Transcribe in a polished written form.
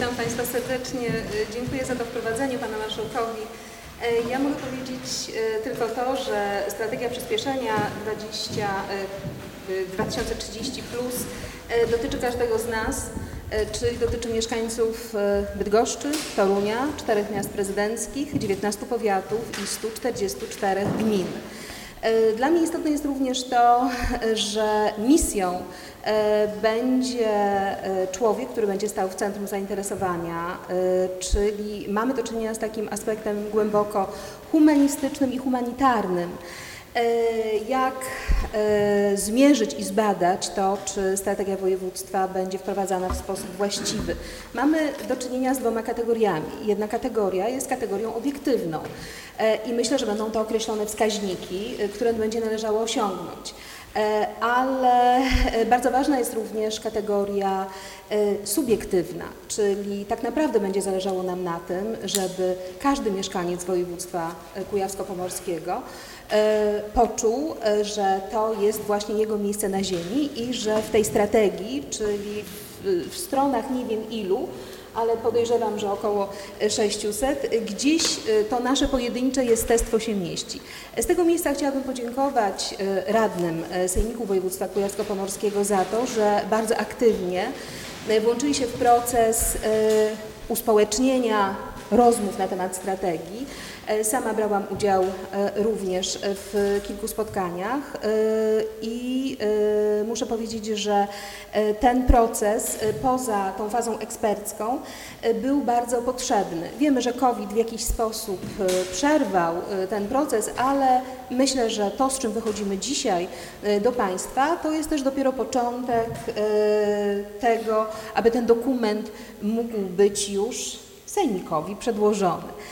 Witam Państwa serdecznie. Dziękuję za to wprowadzenie Pana Marszałkowi. Ja mogę powiedzieć tylko to, że strategia przyspieszenia 2030 dotyczy każdego z nas, czyli dotyczy mieszkańców Bydgoszczy, Torunia, 4 miast prezydenckich, 19 powiatów i 144 gmin. Dla mnie istotne jest również to, że misją będzie człowiek, który będzie stał w centrum zainteresowania, czyli mamy do czynienia z takim aspektem głęboko humanistycznym i humanitarnym. Jak zmierzyć i zbadać to, czy strategia województwa będzie wprowadzana w sposób właściwy. Mamy do czynienia z 2 kategoriami. Jedna kategoria jest kategorią obiektywną i myślę, że będą to określone wskaźniki, które będzie należało osiągnąć. Ale bardzo ważna jest również kategoria subiektywna, czyli tak naprawdę będzie zależało nam na tym, żeby każdy mieszkaniec województwa kujawsko-pomorskiego poczuł, że to jest właśnie jego miejsce na ziemi i że w tej strategii, czyli w stronach nie wiem ilu, ale podejrzewam, że około 600, gdzieś to nasze pojedyncze jestestwo się mieści. Z tego miejsca chciałabym podziękować radnym Sejmiku Województwa Kujawsko-Pomorskiego za to, że bardzo aktywnie włączyli się w proces uspołecznienia rozmów na temat strategii. Sama brałam udział również w kilku spotkaniach i muszę powiedzieć, że ten proces poza tą fazą ekspercką był bardzo potrzebny. Wiemy, że COVID w jakiś sposób przerwał ten proces, ale myślę, że to, z czym wychodzimy dzisiaj do Państwa, to jest też dopiero początek tego, aby ten dokument mógł być już Sejmikowi przedłożony.